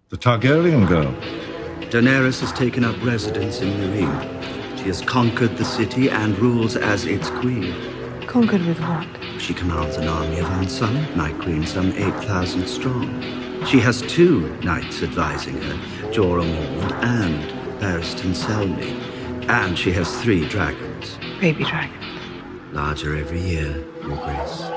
The Targaryen girl. Daenerys has taken up residence in Meereen. She has conquered the city and rules as its queen. Conquered with what? She commands an army of unsullied Night Queen, some 8,000 strong. She has 2 knights advising her, Jorah Mormont and Barristan Selmy. And she has 3 dragons. Baby dragon. Larger every year, Your Grace.